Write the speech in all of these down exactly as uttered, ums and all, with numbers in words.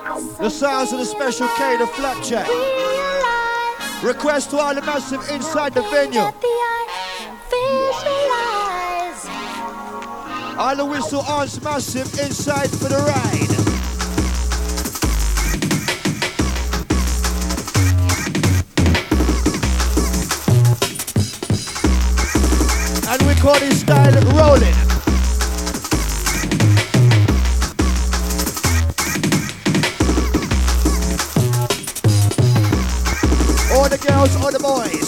The sounds of the Special K, the Flapjack. Request to all the massive inside the venue. All the whistle arms massive inside for the ride. And we call this style rolling. All the girls, all the boys.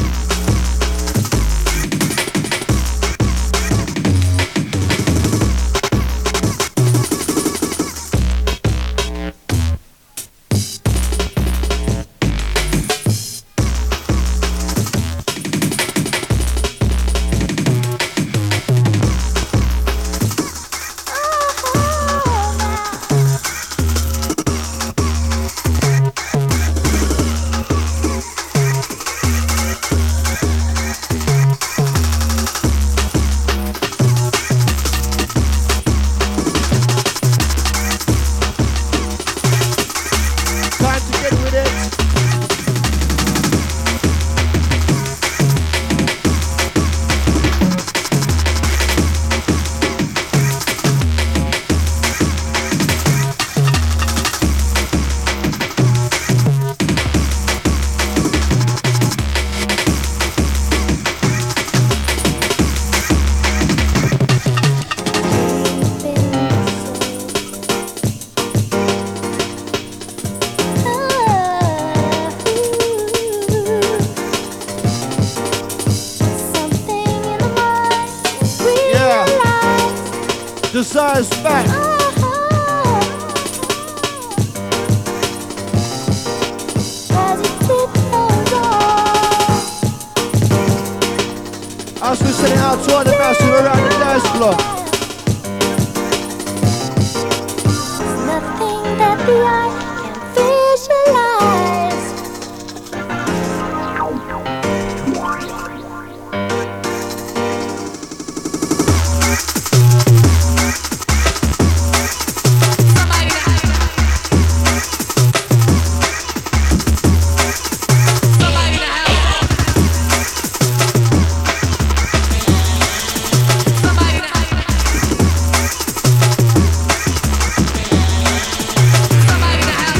Desire's back. As we send it out to all the massive around the dance floor. Nothing that the eye can visualize. Somebody in the house.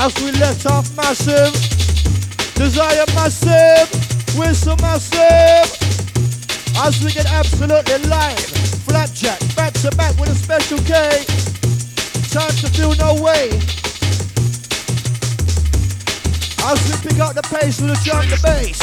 As we let off massive, Desire massive, Whistle massive. As we get absolutely live, Flapjack back to back with a special K. Time to feel no way. As we pick up the pace with the drum and the bass.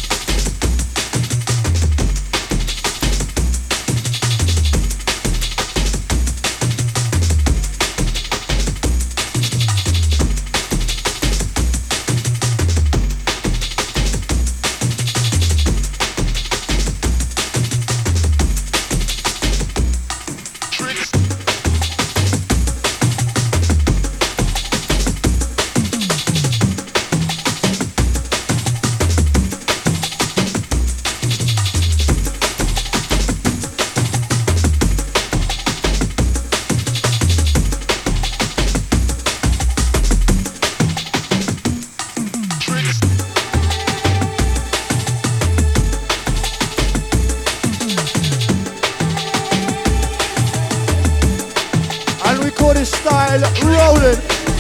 Style rolling.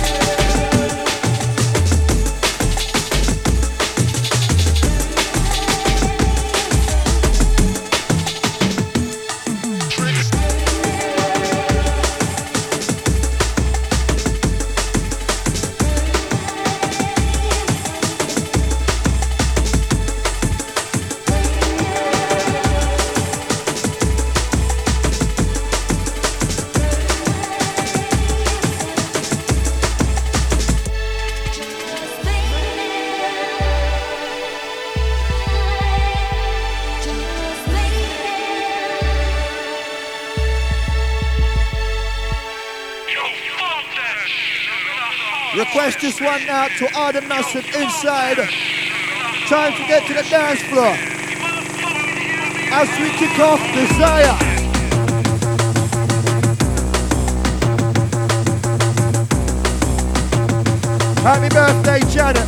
Request this one out to all the massive inside. Time to get to the dance floor. As we kick off Desire. Happy birthday, Janet.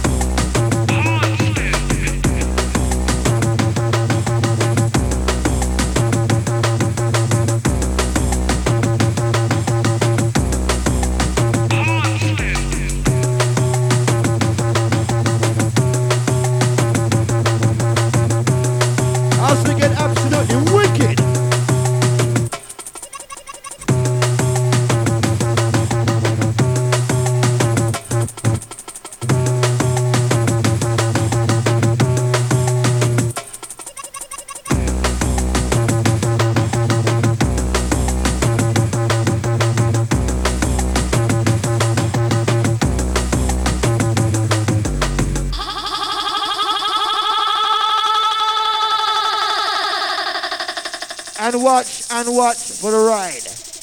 And watch and watch for the ride.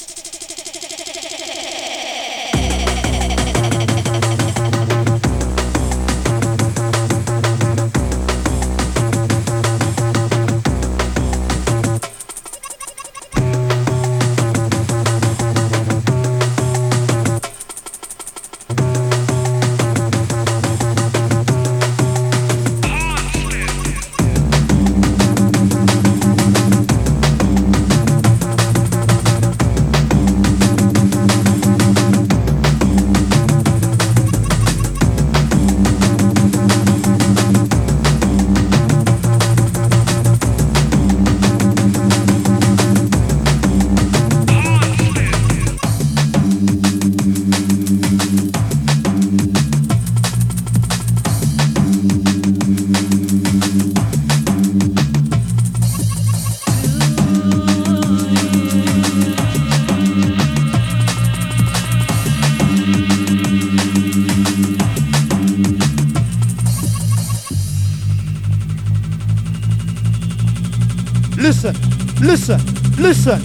Listen, listen, listen.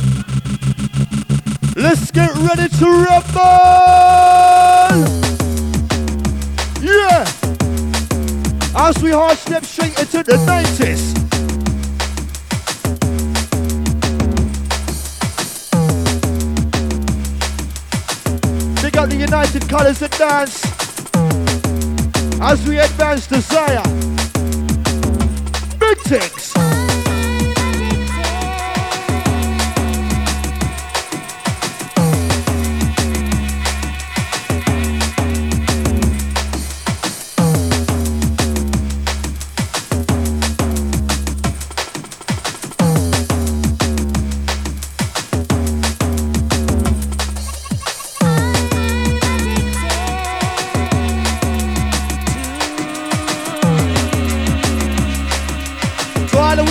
Let's get ready to rumble. Yeah. As we hard step straight into the nineties. Pick up the United Colors and dance. As we advance Desire. Big things.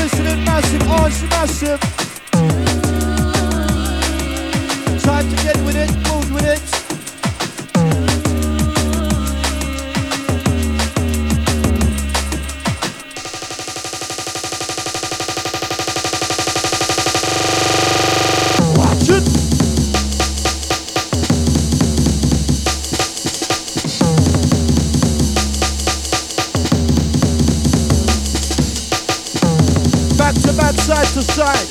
listening massive, arch massive. Time to get with it, move with it. Watch it. Back to back, side to side.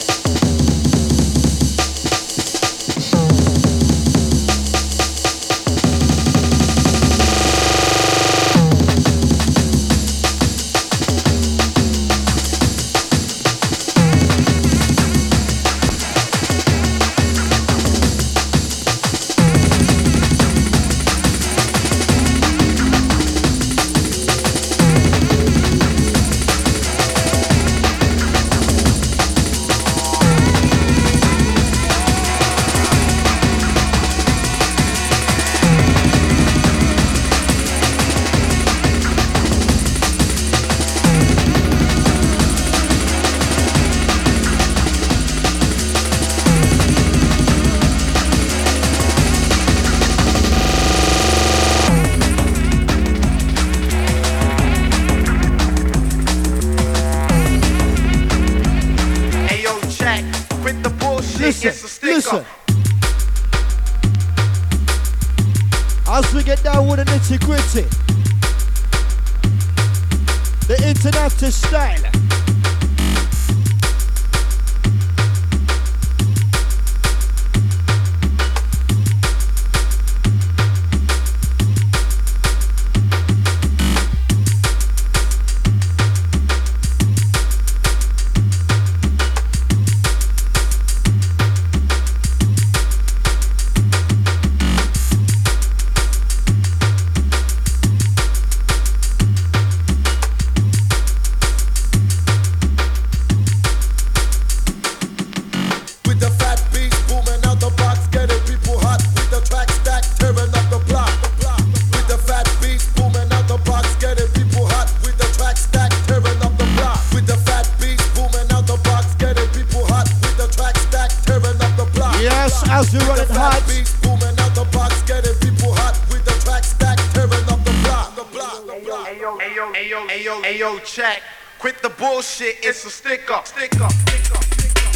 Listen, as we get down with the nitty gritty, the international style. As we run it hot, booming out the box, getting people hot with the track stack, tearing up the block. The block, the block. Ayo, ayo, ayo, ayo, ayo, check. Quit the bullshit. It's a stick up, stick up, stick up.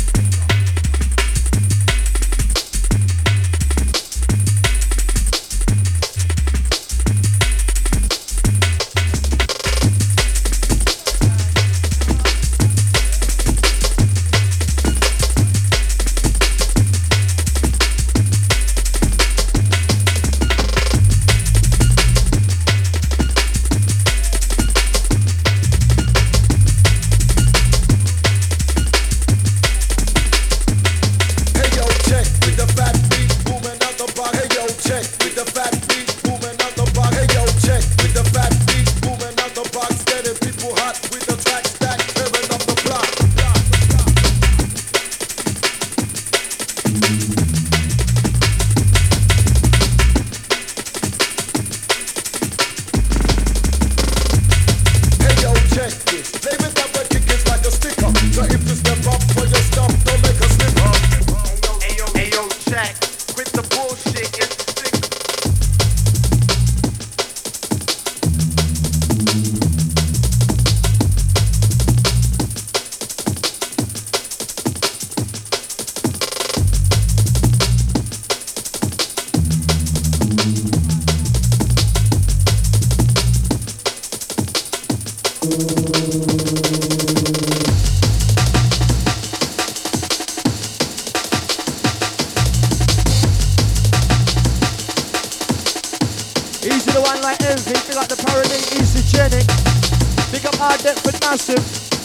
Easy the one like Envy, big up the Parody, Easy Jenny, big up our Deptford Massive.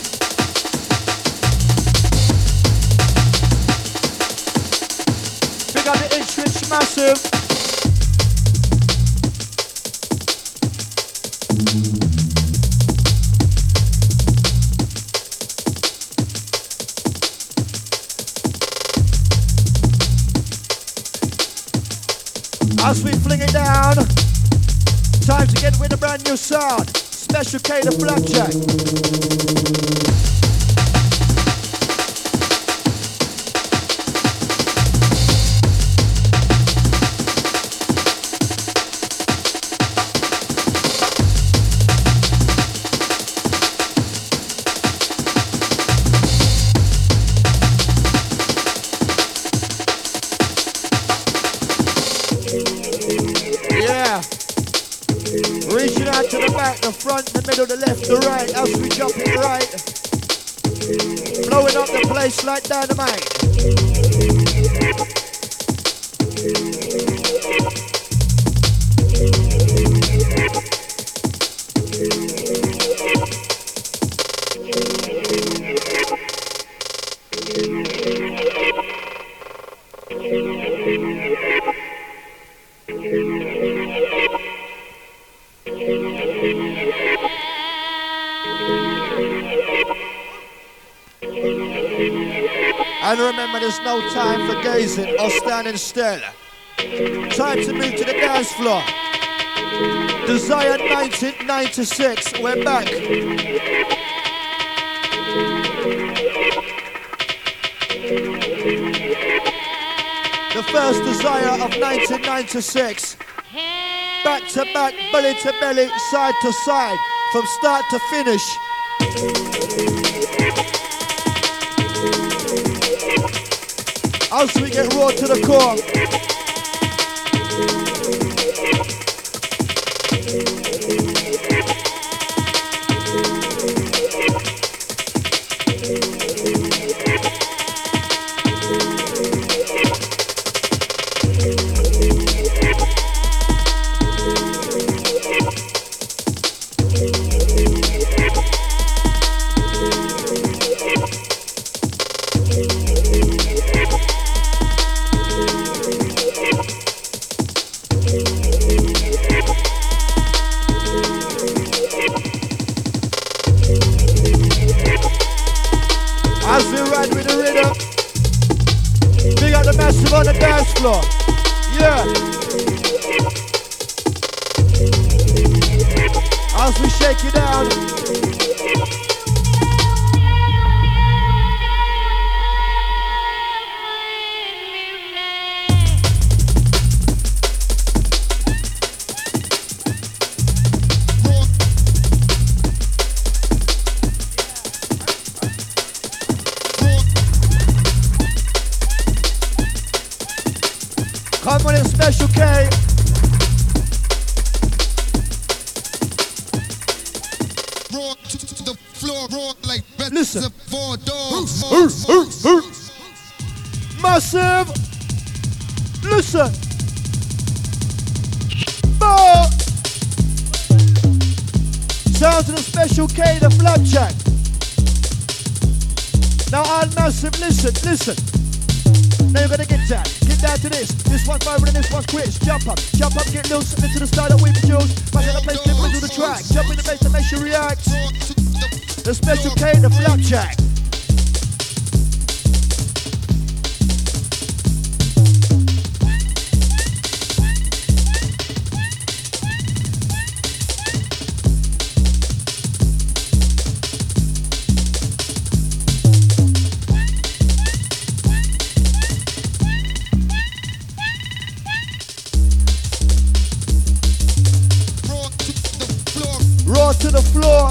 Big up the Ipswich Massive. As we fling it down, time to get with a brand new sound. Special K, the Flapjack. the front, the middle, the left, the right. As we jump it right, blowing up the place like dynamite. And remember, there's no time for gazing or standing still. Time to move to the dance floor. Desire nineteen ninety-six, we're back. The first Desire of nineteen ninety-six. Back to back, belly to belly, side to side, from start to finish. As we get raw to the core. On the dance floor, yeah. As we shake you down. Come on in, Special K. Roar to the floor, roar like listen. Four dogs. Massive. Listen. Four. Sound to the Special K, the flapjack. Now I'm Massive, listen, listen. Now you're gonna get that. Get down to this. This one's viral and this one's quiz. Jump up, jump up, get loose. Into the style that we produce. Back in the place, get into the track. Jump in the bass that makes you react. The Special K, the flapjack. To the floor.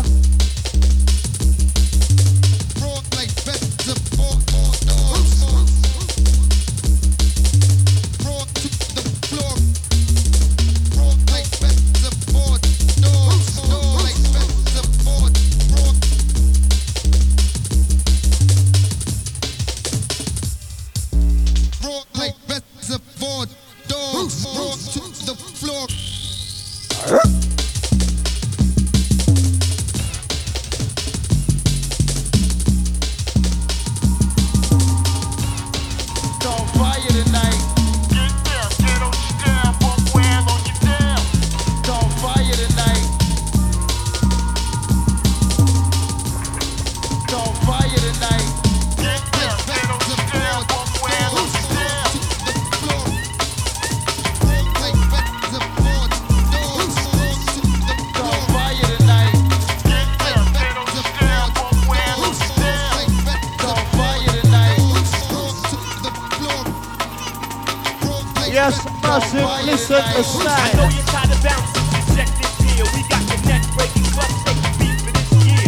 Yes, Massive, listen to Side. I know you're tired of bouncing, so check this here. We got the neck-breaking club taking beat for this year,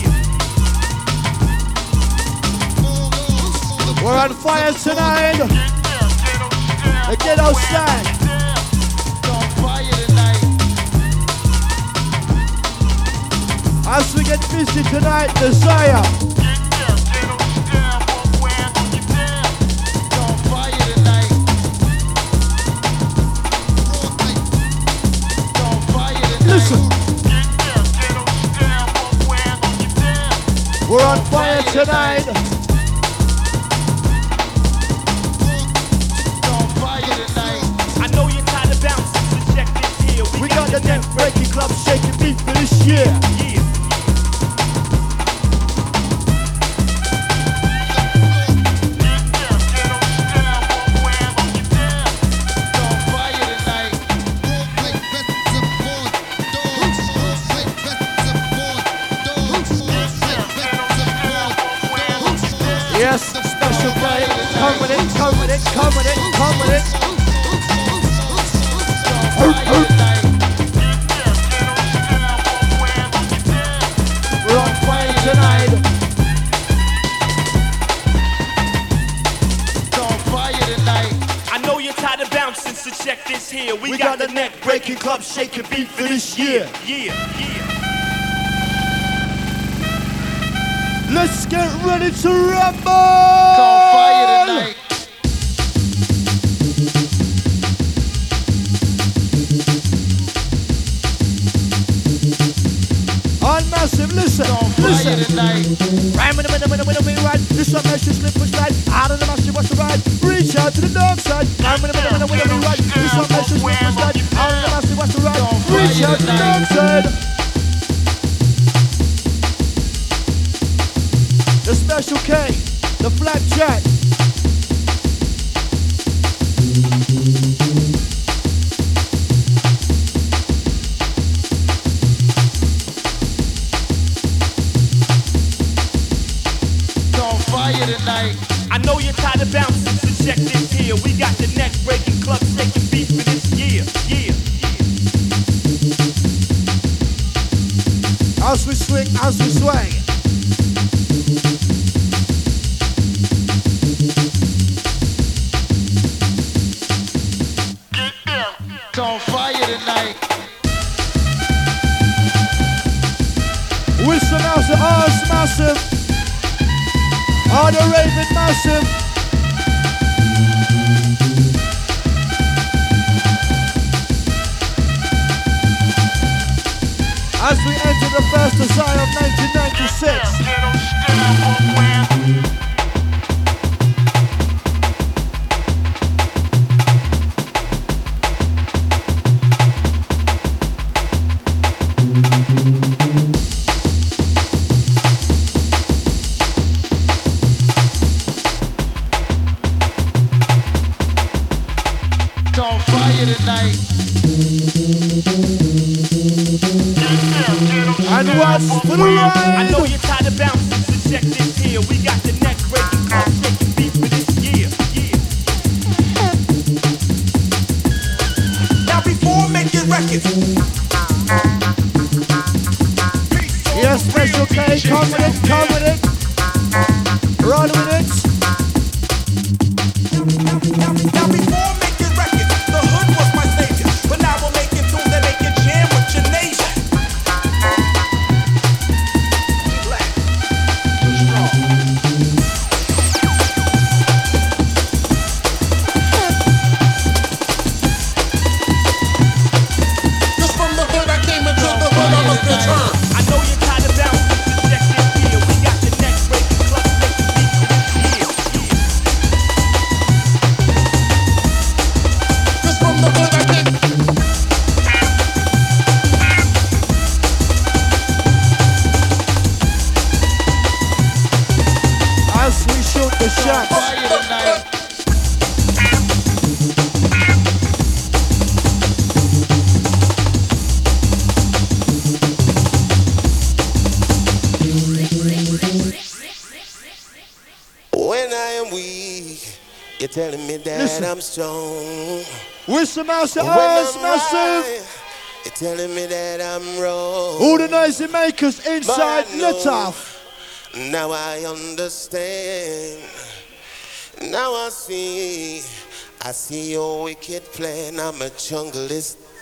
yeah. We're on fire tonight. The Ghetto Side. On fire tonight. As we get busy tonight, Desire. Listen. We're on fire tonight. I know you're tired of bouncing, so check this here. We got the neck breaking club shaking beat for this year. Yeah. Yes, special day. Come with it, come with it, come with it, come with it. We're on fire tonight. On fire tonight. I know you're tired of bouncing, so check this here. We, We got, got the neck breaking club shaking beat for this year. Yeah, yeah. Let's get ready to rumble! On fire tonight. On massive, listen, listen. Right with the minute, minute, minute, minute, right. This one makes you slip and slide. Out of the massive, what's the ride? Reach out to the dark side. Right with the minute, minute, minute, minute, right. This one makes you slip and slide. Out of the massive, what's the ride? Reach out to the dark side. The Special K, the Flapjack. On fire tonight. I know you're tired of bouncing, so check this here. We got the neck breaking club shaking beat for this year. Yeah, yeah. As we swing, as we sway. On fire tonight. With some else, oh, it's massive. Oh, the Raven massive. As we enter the first Desire of nineteen ninety-six. On fire tonight. And what's for the I ride? know you're tired of bouncing, so check this here. We got the neck breaking club shaking beat for this year. Yeah. Now before making records. Yes, Special K, come with it, come with it. Run with it. Now before making records, the hood was my savior. But now we're making tunes that make you jam with your nation. Black, strong. Just from the hood I came into the hood I must return. I know you're tired of bouncing, so check this here. We got the neck breaking club shaking beat for this year. Just from the hood I came. As we shoot the shots. Fire tonight. When I am weak, you're telling me that Listen. I'm strong. With some massive, When oh, it's I'm massive. right, you're telling me that I'm wrong. All the noisy makers inside, But I know let off. Now I understand. Now I see. I see your wicked plan. I'm a junglist.